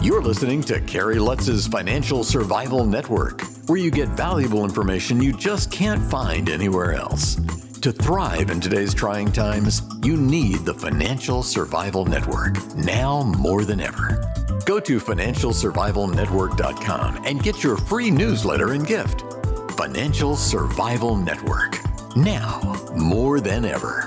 You're listening to Kerry Lutz's Financial Survival Network, where you get valuable information you just can't find anywhere else. To thrive in today's trying times, you need the Financial Survival Network, now more than ever. Go to financialsurvivalnetwork.com and get your free newsletter and gift. Financial Survival Network, now more than ever.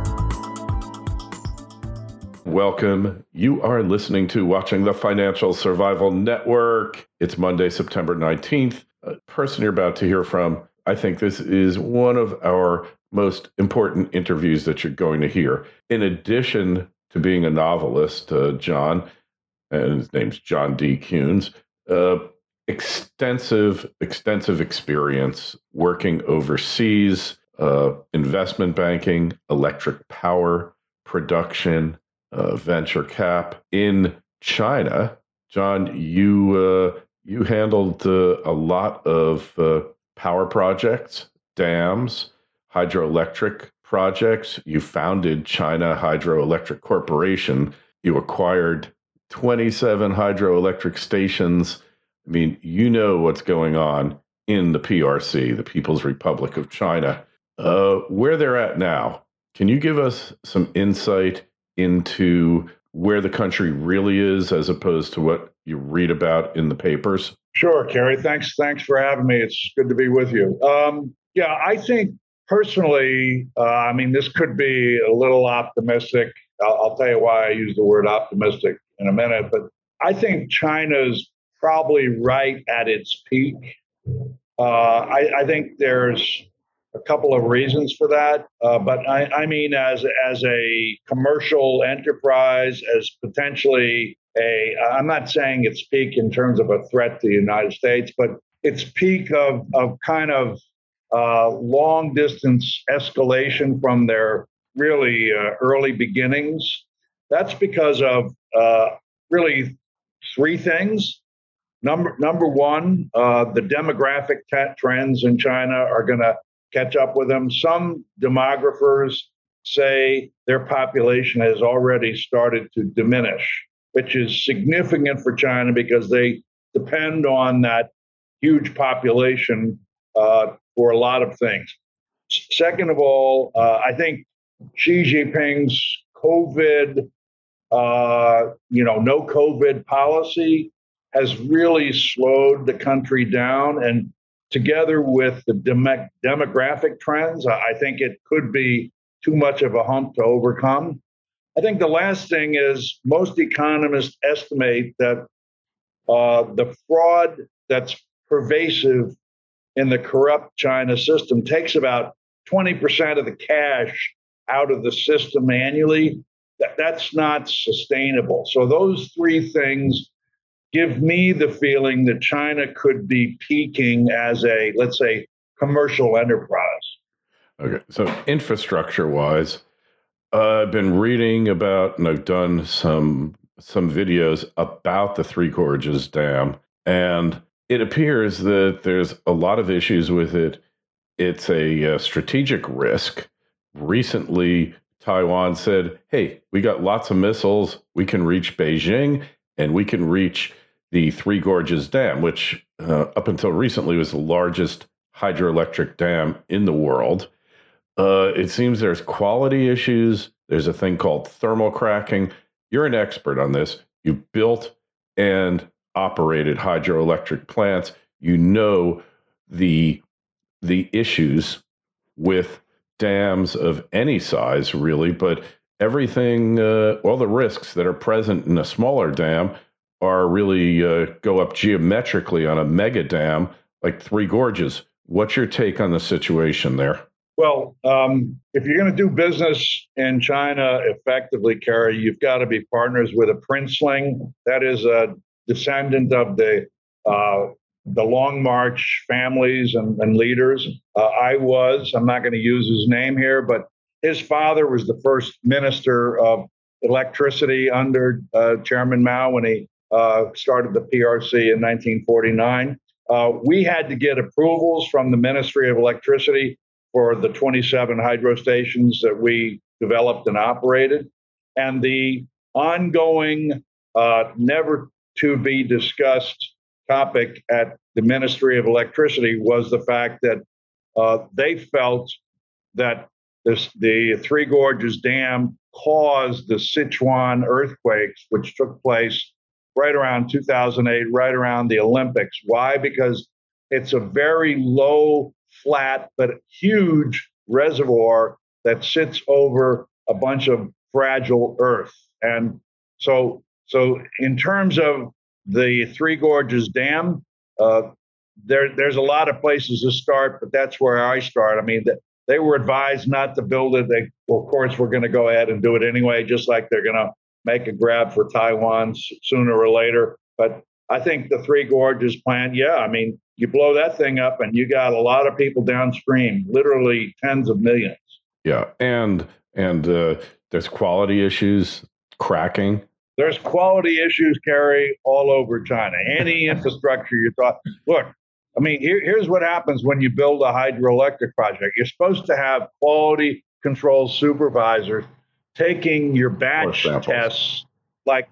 Welcome. You are listening to Watching the Financial Survival Network. It's Monday, September 19th. A person you're about to hear from, I think this is one of our most important interviews that you're going to hear. In addition to being a novelist, John, and his name's John D. Kunz, extensive experience working overseas, investment banking, electric power, production, venture cap in China. John, you handled a lot of power projects, dams, hydroelectric projects. You founded China Hydroelectric Corporation. You acquired 27 hydroelectric stations. I mean, you know what's going on in the PRC, the People's Republic of China. Where they're at now, can you give us some insight into where the country really is as opposed to what you read about in the papers? Sure, Kerry. Thanks for having me. It's good to be with you. I think personally, this could be a little optimistic. I'll tell you why I use the word optimistic in a minute, but I think China's probably right at its peak. I think there's a couple of reasons for that, but I mean as a commercial enterprise, as potentially I'm not saying its peak in terms of a threat to the United States, but its peak of kind of long distance escalation from their really early beginnings. That's because of really three things. Number one, the demographic trends in China are going to catch up with them. Some demographers say their population has already started to diminish, which is significant for China because they depend on that huge population for a lot of things. Second of all, I think Xi Jinping's COVID, no COVID policy has really slowed the country down, and together with the demographic trends, I think it could be too much of a hump to overcome. I think the last thing is most economists estimate that the fraud that's pervasive in the corrupt China system takes about 20% of the cash out of the system annually. That's not sustainable. So those three things give me the feeling that China could be peaking as a, let's say, commercial enterprise. Okay, so infrastructure-wise, I've been reading about, and I've done some videos about the Three Gorges Dam, and it appears that there's a lot of issues with it. It's a strategic risk. Recently, Taiwan said, hey, we got lots of missiles. We can reach Beijing, and we can reach the Three Gorges Dam, which up until recently was the largest hydroelectric dam in the world. It seems there's quality issues. There's a thing called thermal cracking. You're an expert on this. You built and operated hydroelectric plants. You know the issues with dams of any size, really, but everything, all the risks that are present in a smaller dam are really go up geometrically on a mega dam like Three Gorges. What's your take on the situation there? Well, if you're going to do business in China effectively, Kerry, you've got to be partners with a princeling. That is a descendant of the Long March families and leaders. I'm not going to use his name here, but his father was the first minister of electricity under Chairman Mao when he started the PRC in 1949. We had to get approvals from the Ministry of Electricity for the 27 hydro stations that we developed and operated. And the ongoing, never to be discussed topic at the Ministry of Electricity was the fact that they felt that the Three Gorges Dam caused the Sichuan earthquakes, which took place right around 2008, right around the Olympics. Why? Because it's a very low, flat, but huge reservoir that sits over a bunch of fragile earth. And so in terms of the Three Gorges Dam, there's a lot of places to start, but that's where I start. I mean, they were advised not to build it. Of course, we're going to go ahead and do it anyway, just like they're going to make a grab for Taiwan sooner or later. But I think the Three Gorges plant, yeah, I mean, you blow that thing up and you got a lot of people downstream, literally tens of millions. Yeah, and there's quality issues, cracking. There's quality issues, Kerry, all over China. Any infrastructure you thought, look, I mean, here's what happens when you build a hydroelectric project. You're supposed to have quality control supervisors taking your batch tests like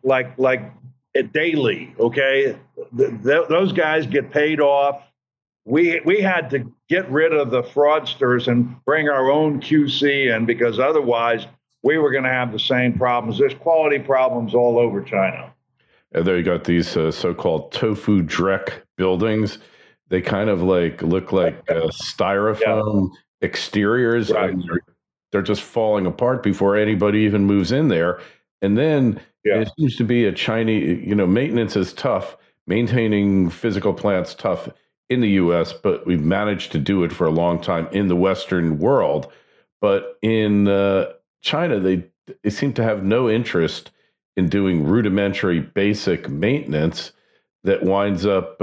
daily. Okay, those guys get paid off. We had to get rid of the fraudsters and bring our own QC in, because otherwise we were going to have the same problems. There's quality problems all over China. And there you got these so-called tofu dreck buildings. They kind of look like styrofoam exteriors, right. And they're just falling apart before anybody even moves in there. And then it seems to be a Chinese, maintenance is tough, maintaining physical plants tough in the U.S., but we've managed to do it for a long time in the Western world. But in China, they seem to have no interest in doing rudimentary basic maintenance that winds up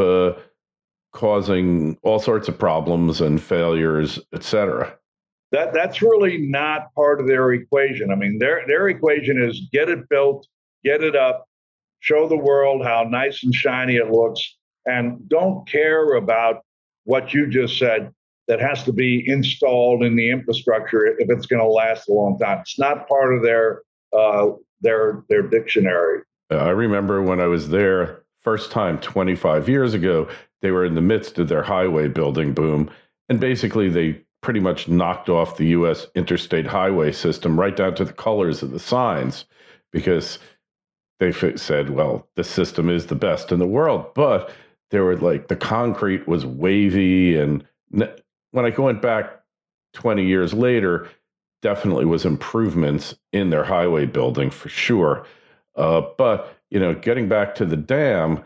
causing all sorts of problems and failures, et cetera. That's really not part of their equation. I mean, their equation is get it built, get it up, show the world how nice and shiny it looks, and don't care about what you just said that has to be installed in the infrastructure if it's going to last a long time. It's not part of their dictionary. I remember when I was there first time 25 years ago, they were in the midst of their highway building boom, and basically they pretty much knocked off the U.S. interstate highway system right down to the colors of the signs, because they said, well, this system is the best in the world. But they were the concrete was wavy. And when I went back 20 years later, definitely was improvements in their highway building for sure. But, getting back to the dam,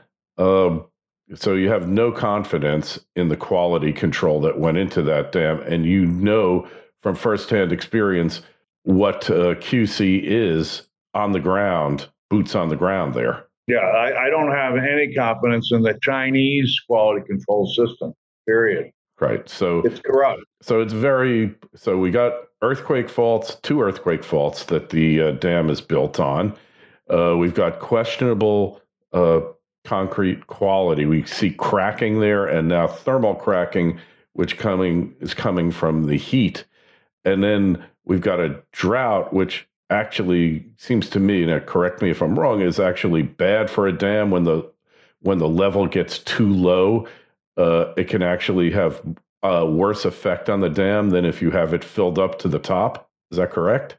so you have no confidence in the quality control that went into that dam. And from firsthand experience what QC is on the ground, boots on the ground there. Yeah, I don't have any confidence in the Chinese quality control system, period. Right. So it's corrupt. So we got two earthquake faults that the dam is built on. We've got questionable concrete quality. We see cracking there, and now thermal cracking, which is coming from the heat. And then we've got a drought, which actually seems to me, now correct me if I'm wrong, is actually bad for a dam. When the level gets too low, it can actually have a worse effect on the dam than if you have it filled up to the top. Is that correct?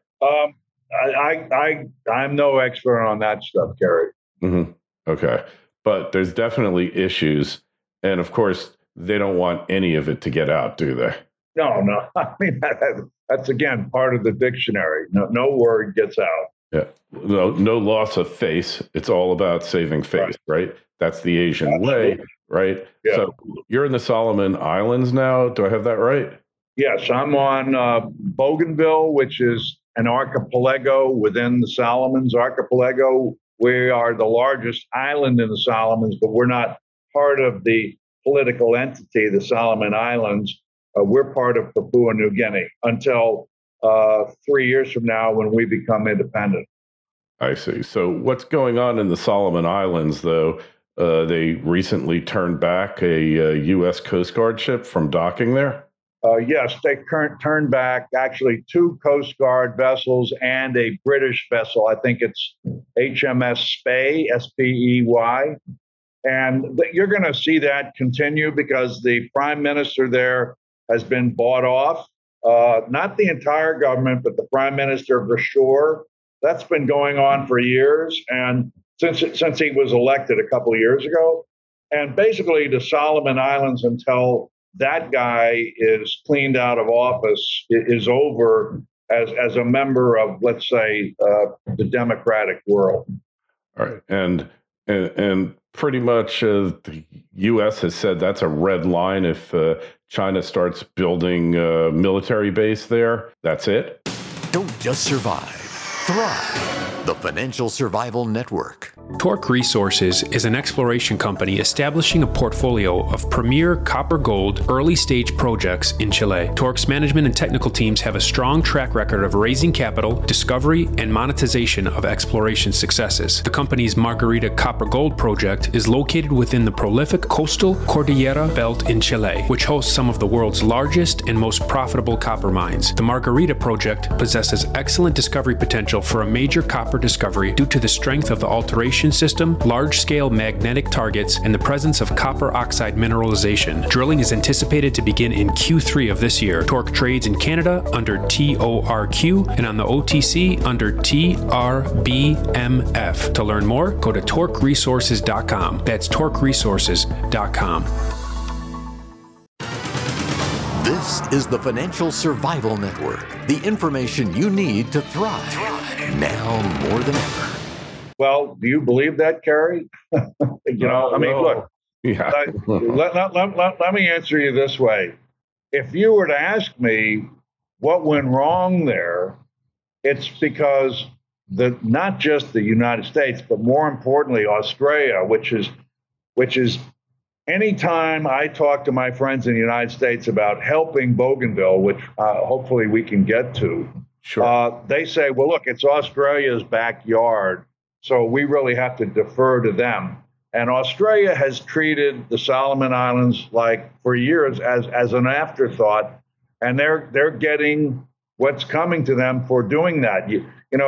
I'm no expert on that stuff, Kerry. Mm-hmm. Okay. But there's definitely issues. And of course, they don't want any of it to get out, do they? No. I mean, that's again part of the dictionary. No word gets out. Yeah. No loss of face. It's all about saving face, right? That's the Asian way, right? Yeah. So you're in the Solomon Islands now. Do I have that right? Yes, I'm on Bougainville, which is an archipelago within the Solomons archipelago. We are the largest island in the Solomons, but we're not part of the political entity, the Solomon Islands. We're part of Papua New Guinea until 3 years from now when we become independent. I see. So what's going on in the Solomon Islands, though? They recently turned back a U.S. Coast Guard ship from docking there? Yes, they turned back actually two Coast Guard vessels and a British vessel. I think it's HMS Spey, Spey. And you're going to see that continue because the prime minister there has been bought off. Not the entire government, but the prime minister of the shore. That's been going on for years. And since he was elected a couple of years ago. And basically, the Solomon Islands, until that guy is cleaned out of office, is over as a member of, let's say, the democratic world. All right, and pretty much the U.S. has said that's a red line. If China starts building a military base there, that's it. Don't just survive, thrive. The Financial Survival Network. Torque Resources is an exploration company establishing a portfolio of premier copper-gold early-stage projects in Chile. Torque's management and technical teams have a strong track record of raising capital, discovery, and monetization of exploration successes. The company's Margarita Copper-Gold project is located within the prolific coastal Cordillera Belt in Chile, which hosts some of the world's largest and most profitable copper mines. The Margarita project possesses excellent discovery potential for a major copper discovery due to the strength of the alteration system, large-scale magnetic targets, and the presence of copper oxide mineralization. Drilling is anticipated to begin in Q3 of this year. Torque trades in Canada under TORQ and on the OTC under TRBMF. To learn more, go to torqueresources.com. That's torqueresources.com. This is the Financial Survival Network, the information you need to thrive now more than ever. Well, do you believe that, Kerry? Look, yeah. let me answer you this way. If you were to ask me what went wrong there, it's because not just the United States, but more importantly, Australia, which is anytime I talk to my friends in the United States about helping Bougainville, which hopefully we can get to, Sure. They say, well, look, it's Australia's backyard, so we really have to defer to them. And Australia has treated the Solomon Islands like for years as an afterthought, and they're getting what's coming to them for doing that. You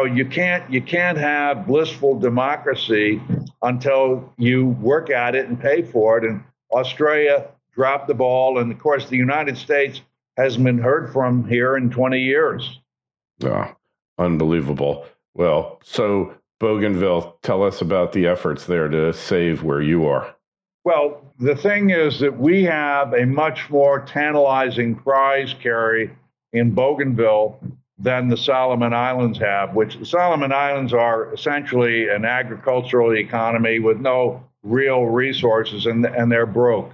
can't have blissful democracy until you work at it and pay for it. And Australia dropped the ball, and of course the United States hasn't been heard from here in 20 years. Oh, unbelievable. Well, so Bougainville, tell us about the efforts there to save where you are. Well, the thing is that we have a much more tantalizing prize, Kerry, in Bougainville than the Solomon Islands have, which the Solomon Islands are essentially an agricultural economy with no real resources, and they're broke.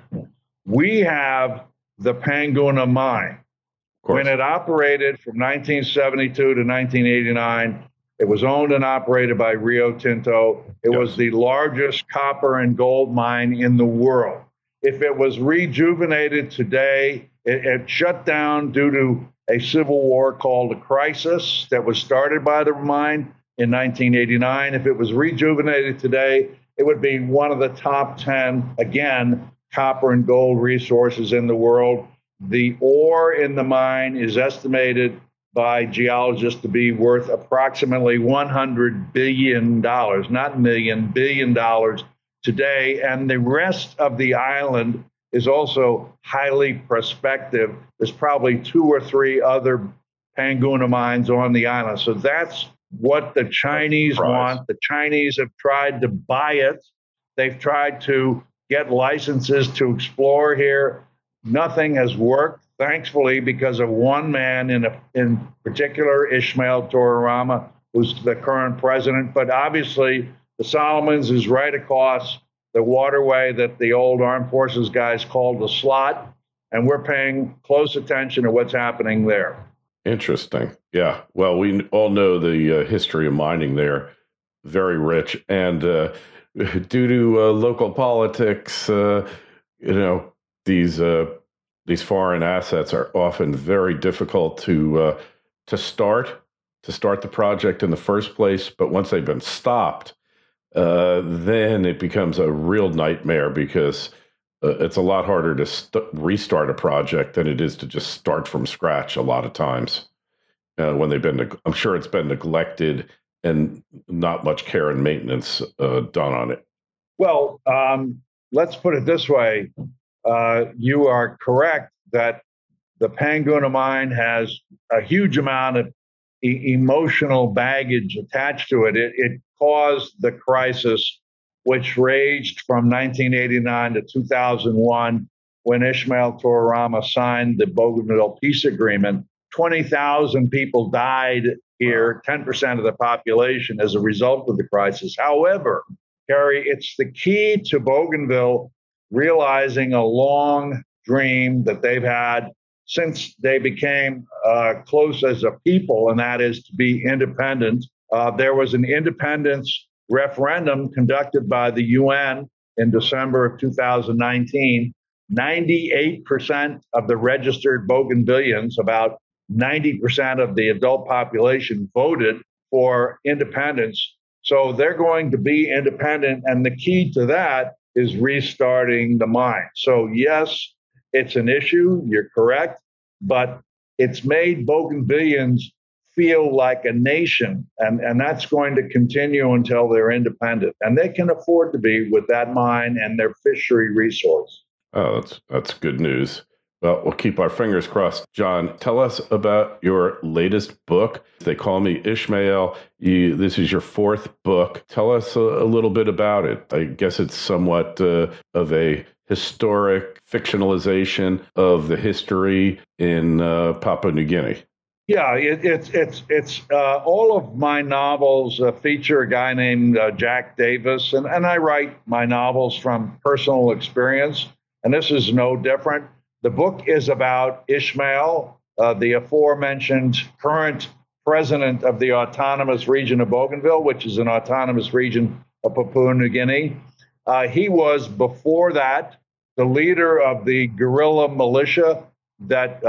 We have the Panguna mine. When it operated from 1972 to 1989, it was owned and operated by Rio Tinto. It was the largest copper and gold mine in the world. If it was rejuvenated today, it shut down due to a civil war called a crisis that was started by the mine in 1989. If it was rejuvenated today, it would be one of the top 10, again, copper and gold resources in the world. The ore in the mine is estimated by geologists to be worth approximately $100 billion, not million, $1 billion today. And the rest of the island is also highly prospective. There's probably 2 or 3 other Panguna mines on the island. So that's what the Chinese want. The Chinese have tried to buy it. They've tried to get licenses to explore here. Nothing has worked, thankfully, because of one man in particular, Ismail Tororama, who's the current president. But obviously, the Solomons is right across the waterway that the old armed forces guys called the slot, and we're paying close attention to what's happening there. Interesting. Yeah. Well, we all know the history of mining there, very rich, and due to local politics, these foreign assets are often very difficult to start the project in the first place. But once they've been stopped, then it becomes a real nightmare because it's a lot harder to restart a project than it is to just start from scratch a lot of times. When they've been, I'm sure it's been neglected and not much care and maintenance done on it. Well, let's put it this way. You are correct that the Panguna mine has a huge amount of emotional baggage attached to it. It caused the crisis, which raged from 1989 to 2001 when Ismail Tororama signed the Bougainville Peace Agreement. 20,000 people died here, 10% of the population as a result of the crisis. However, Gary, it's the key to Bougainville realizing a long dream that they've had since they became close as a people, and that is to be independent. There was an independence referendum conducted by the UN in December of 2019. 98% of the registered Bougainvilleans, about 90% of the adult population, voted for independence. So they're going to be independent, and the key to that is restarting the mine. So yes, it's an issue, you're correct, but it's made Bougainvilleans feel like a nation, and that's going to continue until they're independent. And they can afford to be with that mine and their fishery resource. Oh, that's good news. Well, we'll keep our fingers crossed. John, tell us about your latest book. They Call Me Ishmael. This is your fourth book. Tell us a little bit about it. I guess it's somewhat of a historic fictionalization of the history in Papua New Guinea. Yeah, it's all of my novels feature a guy named Jack Davis, and I write my novels from personal experience, and this is no different. The book is about Ishmael, the aforementioned current president of the autonomous region of Bougainville, which is an autonomous region of Papua New Guinea. He was, before that, the leader of the guerrilla militia that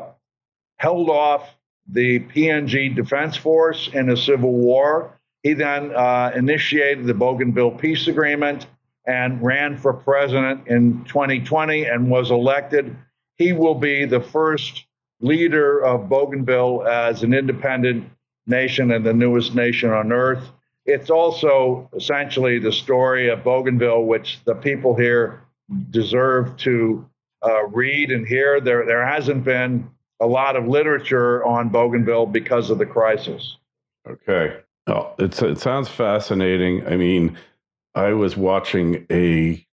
held off the PNG Defense Force in a civil war. He then initiated the Bougainville Peace Agreement and ran for president in 2020 and was elected. He will be the first leader of Bougainville as an independent nation and the newest nation on earth. It's also essentially the story of Bougainville, which the people here deserve to read and hear. There hasn't been a lot of literature on Bougainville because of the crisis. Okay. Oh, it sounds fascinating. I mean, I was watching an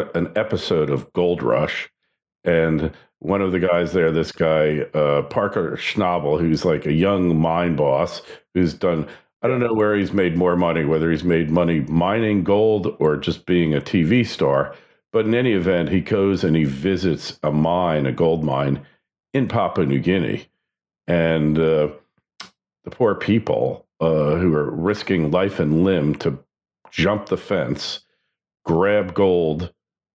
episode of Gold Rush, and one of the guys there, this guy, Parker Schnabel, who's like a young mine boss, who's done, I don't know where he's made more money, whether he's made money mining gold or just being a TV star. But in any event, he goes and he visits a mine, a gold mine in Papua New Guinea. And the poor people who are risking life and limb to jump the fence, grab gold,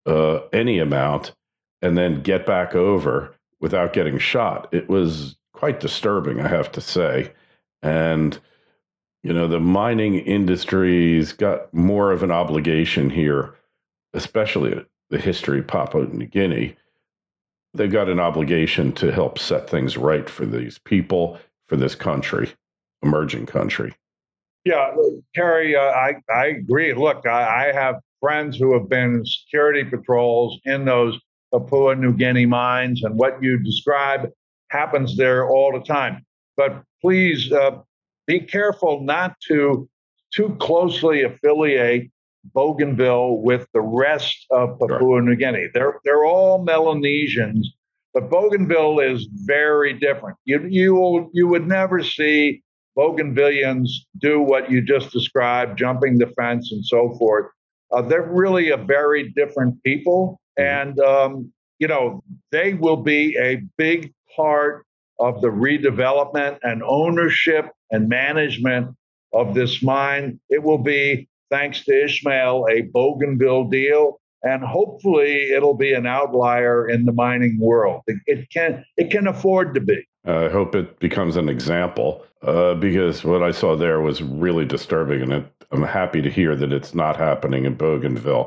any amount, and then get back over without getting shot. It was quite disturbing, I have to say. And, you know, the mining industry's got more of an obligation here, especially the history of Papua New Guinea. They've got an obligation to help set things right for these people, for this country, emerging country. Yeah, Kerry, I agree. Look, I have friends who have been in security patrols in those Papua New Guinea mines, and what you describe happens there all the time. But please be careful not to too closely affiliate Bougainville with the rest of Papua New Guinea. They're all Melanesians, but Bougainville is very different. You would never see Bougainvilleans do what you just described, jumping the fence and so forth. They're really a very different people. And, you know, they will be a big part of the redevelopment and ownership and management of this mine. It will be, thanks to Ishmael, a Bougainville deal. And hopefully it'll be an outlier in the mining world. It can afford to be. I hope it becomes an example because what I saw there was really disturbing, and I'm happy to hear that it's not happening in Bougainville.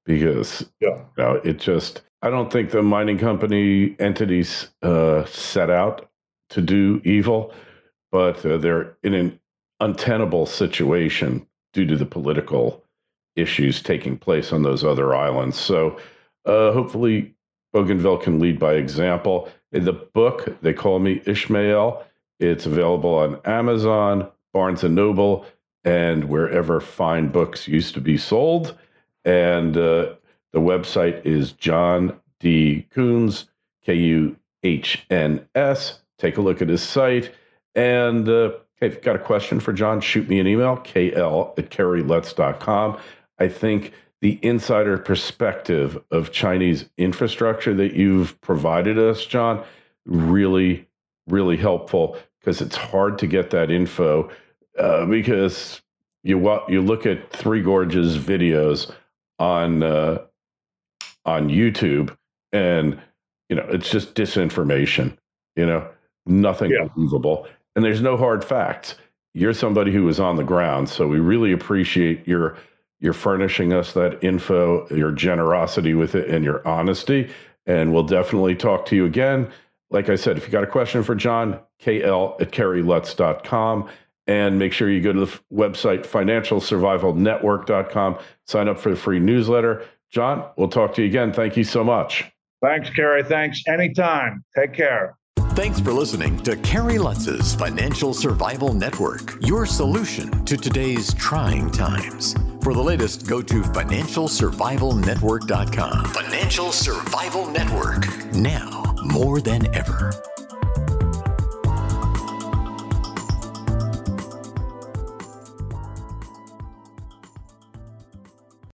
because it just, I don't think the mining company entities set out to do evil, but they're in an untenable situation due to the political issues taking place on those other islands. So hopefully Bougainville can lead by example. In the book, They Call Me Ishmael, it's available on Amazon, Barnes & Noble, and wherever fine books used to be sold. And the website is John D. Kuhns, Kuhns. Take a look at his site. And if you've got a question for John, shoot me an email, kl@kerrylutz.com. I think the insider perspective of Chinese infrastructure that you've provided us, John, really, really helpful, because it's hard to get that info because you look at Three Gorges videos on YouTube, and it's just disinformation. Nothing believable, and there's no hard facts. You're somebody who was on the ground, so we really appreciate your furnishing us that info, your generosity with it, and your honesty. And we'll definitely talk to you again. Like I said, if you got a question for John, kl@kerrylutz.com. And make sure you go to the website, financialsurvivalnetwork.com. Sign up for the free newsletter. John, we'll talk to you again. Thank you so much. Thanks, Kerry. Thanks. Anytime. Take care. Thanks for listening to Kerry Lutz's Financial Survival Network, your solution to today's trying times. For the latest, go to financialsurvivalnetwork.com. Financial Survival Network, now more than ever.